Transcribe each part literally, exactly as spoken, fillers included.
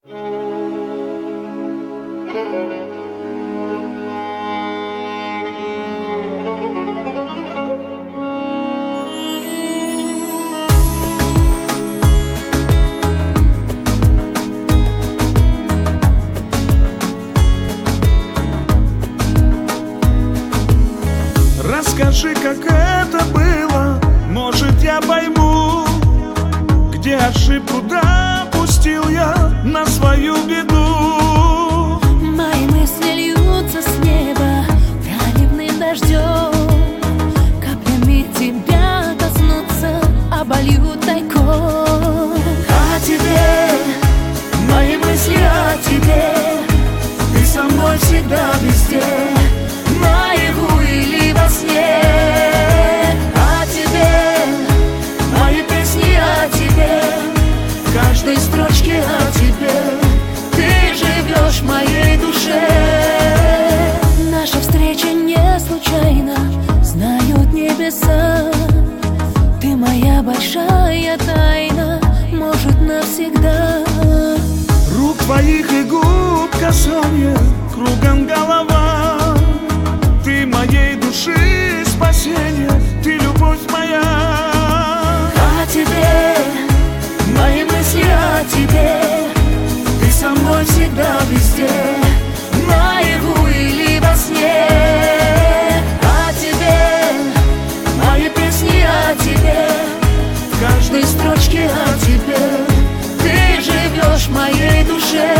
Расскажи, как это было, может, я пойму, где ошибку допустил я на свою беду. Мои мысли льются с неба проливным дождем, каплями тебя коснутся, обольют тайком. О тебе, мои мысли о тебе, ты со мной всегда везде, наяву или во сне. О тебе, мои песни о тебе, в каждой строчке о тебе, ты живешь в моей душе. Наша встреча не случайна, знают небеса. Ты моя большая тайна, может, навсегда. Рук твоих и губ касание, кругом голова. Ты моей души спасение, ты любовь моя. О тебе, мои мысли о тебе, ты со мной всегда везде, наяву или во сне. О тебе, мои песни о тебе, в каждой строчке о тебе, ты живешь в моей душе.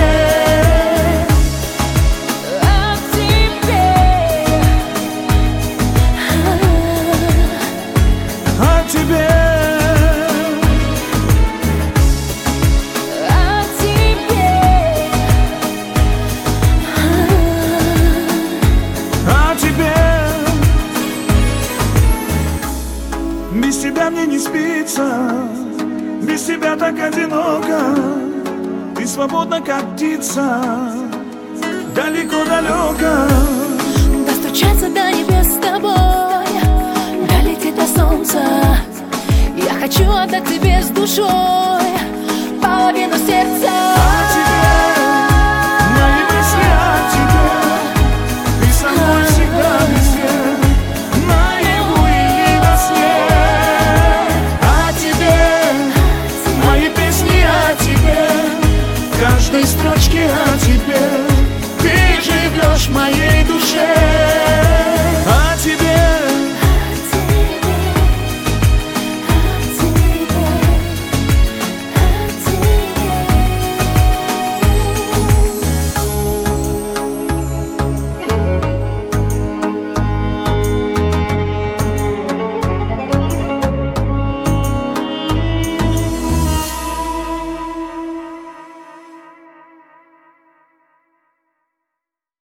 Без тебя мне не спится, без тебя так одиноко. Ты свободна, как птица, далеко-далеко. Достучаться до небес с тобой, долететь до солнца. Я хочу отдать тебе с душой половину сердца. О тебе, мои мысли о тебе, ты со мной всегда везде, наяву или во сне. О тебе, мои песни о тебе, в каждой строчке о тебе,